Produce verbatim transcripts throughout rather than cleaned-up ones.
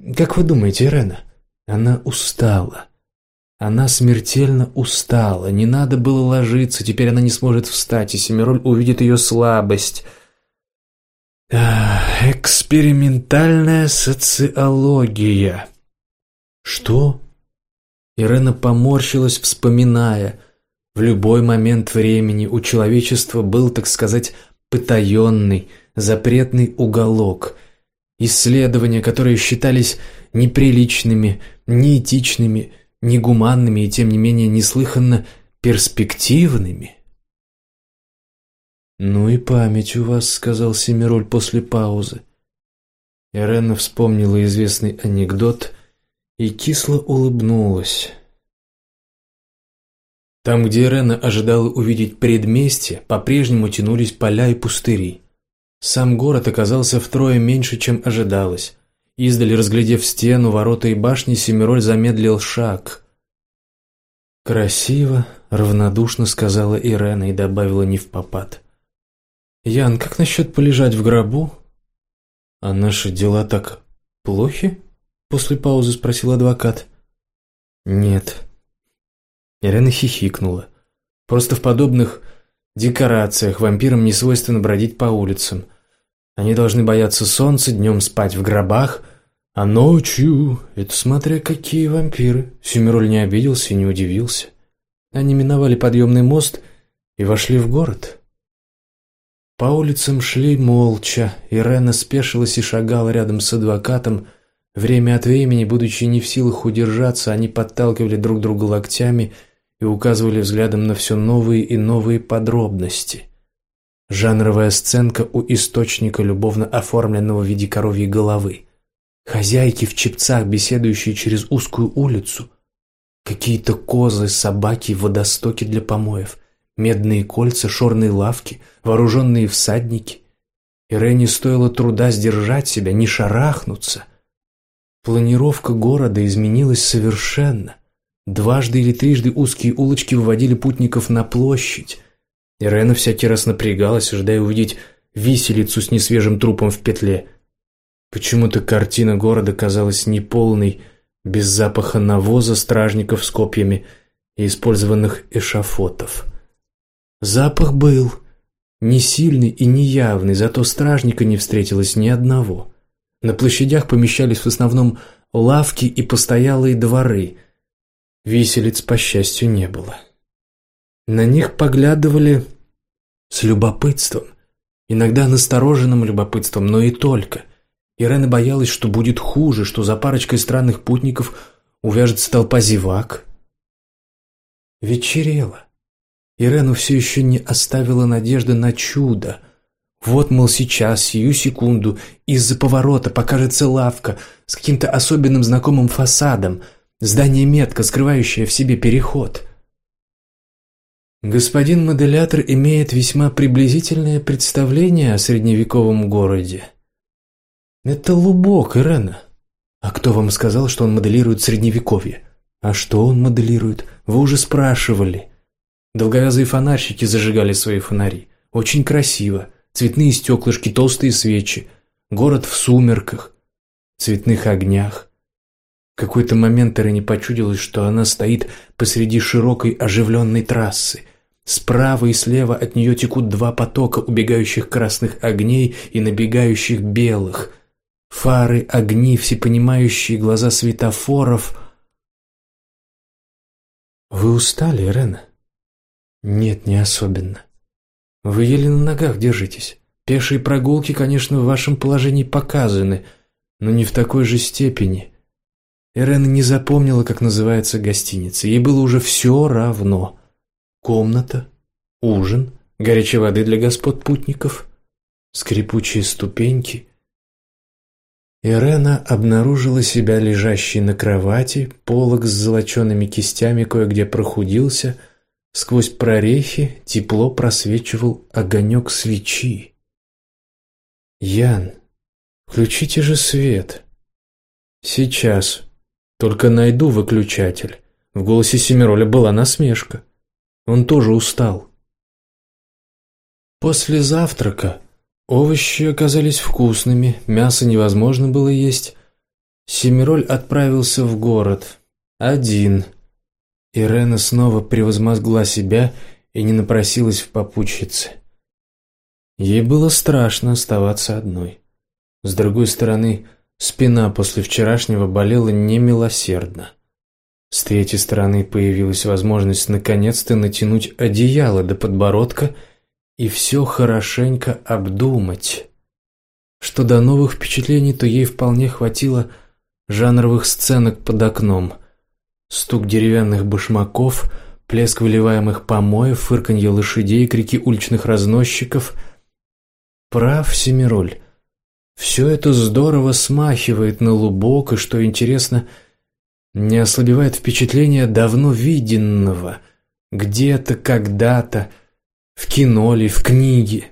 Как вы думаете, Ирена? Она устала. Она смертельно устала. Не надо было ложиться, теперь она не сможет встать, и Семироль увидит ее слабость. Экспериментальная социология. Что? Ирена поморщилась, вспоминая. В любой момент времени у человечества был, так сказать, потаенный, запретный уголок. Исследования, которые считались неприличными, неэтичными, негуманными и, тем не менее, неслыханно перспективными. «Ну и память у вас», — сказал Семироль после паузы. Ирена вспомнила известный анекдот и кисло улыбнулась. Там, где Ирена ожидала увидеть предместье, по-прежнему тянулись поля и пустыри. Сам город оказался втрое меньше, чем ожидалось. Издали, разглядев стену, ворота и башни, Семироль замедлил шаг. «Красиво», — равнодушно сказала Ирена и добавила невпопад. «Ян, как насчет полежать в гробу?» «А наши дела так плохи?» — после паузы спросил адвокат. «Нет». Ирена хихикнула. «Просто в подобных декорациях вампирам не свойственно бродить по улицам. Они должны бояться солнца, днем спать в гробах, а ночью... Это смотря какие вампиры». Семироль не обиделся и не удивился. Они миновали подъемный мост и вошли в город. По улицам шли молча. Ирена спешилась и шагала рядом с адвокатом. Время от времени, будучи не в силах удержаться, они подталкивали друг друга локтями и указывали взглядом на все новые и новые подробности. Жанровая сценка у источника, любовно оформленного в виде коровьей головы. Хозяйки в чепцах, беседующие через узкую улицу. Какие-то козы, собаки, водостоки для помоев. Медные кольца, шорные лавки, вооруженные всадники. Ирене стоило труда сдержать себя, не шарахнуться. Планировка города изменилась совершенно. Дважды или трижды узкие улочки выводили путников на площадь. Ирена всякий раз напрягалась, ожидая увидеть виселицу с несвежим трупом в петле. Почему-то картина города казалась неполной, без запаха навоза, стражников с копьями и использованных эшафотов. Запах был не сильный и не явный, зато стражника не встретилось ни одного. На площадях помещались в основном лавки и постоялые дворы. Виселиц, по счастью, не было. На них поглядывали с любопытством, иногда настороженным любопытством, но и только. Ирена боялась, что будет хуже, что за парочкой странных путников увяжется толпа зевак. Вечерело. Ирену все еще не оставила надежда на чудо. Вот, мол, сейчас, сию секунду, из-за поворота покажется лавка с каким-то особенным знакомым фасадом, здание-метка, скрывающее в себе переход. Господин моделятор имеет весьма приблизительное представление о средневековом городе. Это лубок, Ирена. А кто вам сказал, что он моделирует средневековье? А что он моделирует? Вы уже спрашивали. Долговязые фонарщики зажигали свои фонари. Очень красиво. Цветные стеклышки, толстые свечи. Город в сумерках, цветных огнях. В какой-то момент Ирене почудилось, что она стоит посреди широкой оживленной трассы. Справа и слева от нее текут два потока убегающих красных огней и набегающих белых. Фары, огни, всепонимающие глаза светофоров. Вы устали, Ирена? Нет, не особенно. Вы еле на ногах держитесь. Пешие прогулки, конечно, в вашем положении показаны, но не в такой же степени. Ирена не запомнила, как называется гостиница. Ей было уже все равно. Комната, ужин, горячей воды для господ путников, скрипучие ступеньки. Ирена обнаружила себя лежащей на кровати, полог с золочеными кистями кое-где прохудился, сквозь прорехи тепло просвечивал огонек свечи. «Ян, включите же свет». «Сейчас. Только найду выключатель». В голосе Семироля была насмешка. Он тоже устал. После завтрака овощи оказались вкусными, мясо невозможно было есть. Семироль отправился в город. Один. Ирена снова превозмогла себя и не напросилась в попутчицы. Ей было страшно оставаться одной. С другой стороны, спина после вчерашнего болела немилосердно. С третьей стороны появилась возможность наконец-то натянуть одеяло до подбородка и все хорошенько обдумать. Что до новых впечатлений, то ей вполне хватило жанровых сценок под окном. Стук деревянных башмаков, плеск выливаемых помоев, фырканье лошадей, крики уличных разносчиков. Прав Семироль. Все это здорово смахивает на лубок, и, что интересно, не ослабевает впечатление давно виденного, где-то, когда-то, в кино ли, в книге.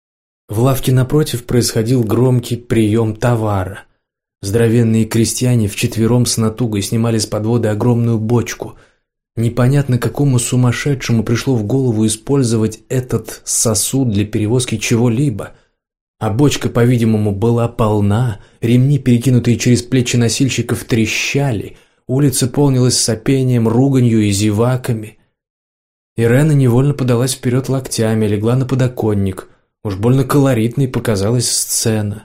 В лавке напротив происходил громкий прием товара. Здоровенные крестьяне вчетвером с натугой снимали с подвода огромную бочку. Непонятно, какому сумасшедшему пришло в голову использовать этот сосуд для перевозки чего-либо. А бочка, по-видимому, была полна, ремни, перекинутые через плечи носильщиков, трещали, улица полнилась сопением, руганью и зеваками. Ирена невольно подалась вперед локтями, легла на подоконник. Уж больно колоритной показалась сцена.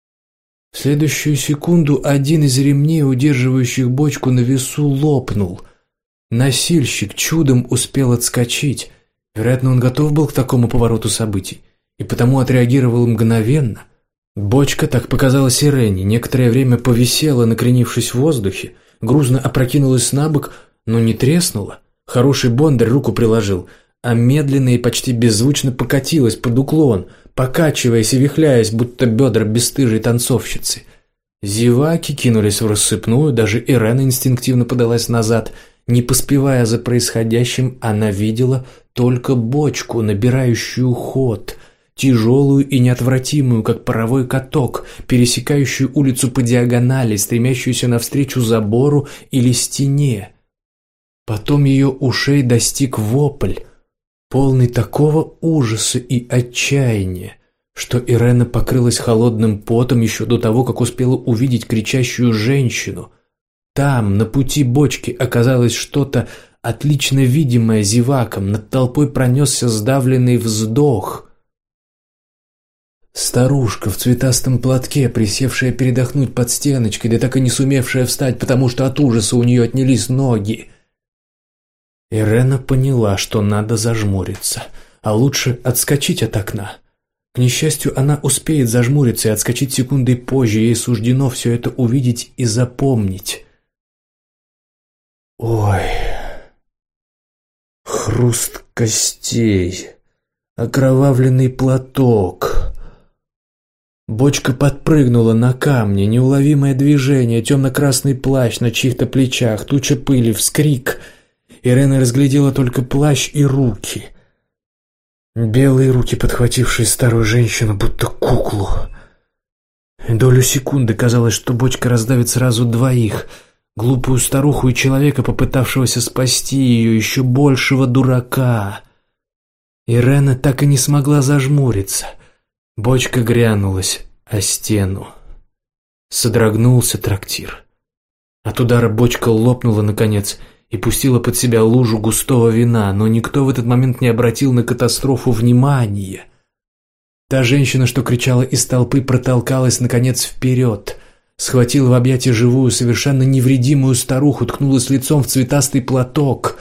В следующую секунду один из ремней, удерживающих бочку на весу, лопнул. Носильщик чудом успел отскочить. Вероятно, он готов был к такому повороту событий, и потому отреагировал мгновенно. Бочка, так показалось Ирене, некоторое время повисела, накренившись в воздухе, грузно опрокинулась на бок, но не треснула. Хороший бондарь руку приложил, а медленно и почти беззвучно покатилась под уклон, покачиваясь и вихляясь, будто бедра бесстыжей танцовщицы. Зеваки кинулись в рассыпную, даже Ирена инстинктивно подалась назад. Не поспевая за происходящим, она видела только бочку, набирающую ход, тяжелую и неотвратимую, как паровой каток, пересекающую улицу по диагонали, стремящуюся навстречу забору или стене. Потом ее ушей достиг вопль, полный такого ужаса и отчаяния, что Ирена покрылась холодным потом еще до того, как успела увидеть кричащую женщину. Там, на пути бочки, оказалось что-то отлично видимое зевакам, над толпой пронесся сдавленный вздох. Старушка в цветастом платке, присевшая передохнуть под стеночкой, да так и не сумевшая встать, потому что от ужаса у нее отнялись ноги. Ирена поняла, что надо зажмуриться, а лучше отскочить от окна. К несчастью, она успеет зажмуриться и отскочить секундой позже, ей суждено все это увидеть и запомнить. Ой, хруст костей, окровавленный платок. Бочка подпрыгнула на камне, неуловимое движение, темно-красный плащ на чьих-то плечах, туча пыли, вскрик. Ирена разглядела только плащ и руки. Белые руки, подхватившие старую женщину, будто куклу. Долю секунды казалось, что бочка раздавит сразу двоих: глупую старуху и человека, попытавшегося спасти ее, еще большего дурака. Ирена так и не смогла зажмуриться. Бочка грянулась о стену. Содрогнулся трактир. От удара бочка лопнула наконец и пустила под себя лужу густого вина, но никто в этот момент не обратил на катастрофу внимания. Та женщина, что кричала из толпы, протолкалась наконец вперед, схватила в объятия живую, совершенно невредимую старуху, ткнулась лицом в цветастый платок.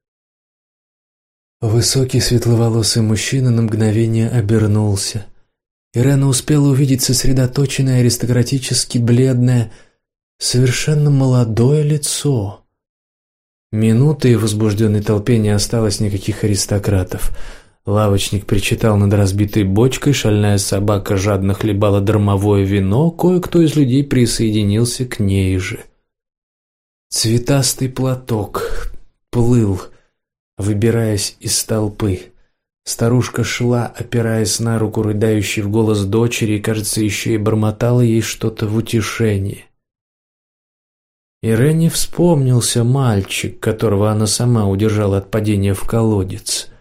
Высокий светловолосый мужчина на мгновение обернулся. Ирена успела увидеть сосредоточенное, аристократически бледное, совершенно молодое лицо. Минуты, и в возбужденной толпе не осталось никаких аристократов. Лавочник причитал над разбитой бочкой, шальная собака жадно хлебала дармовое вино, кое-кто из людей присоединился к ней же. Цветастый платок плыл, выбираясь из толпы. Старушка шла, опираясь на руку рыдающей в голос дочери, и, кажется, еще и бормотала ей что-то в утешение. Ирене вспомнился мальчик, которого она сама удержала от падения в колодец.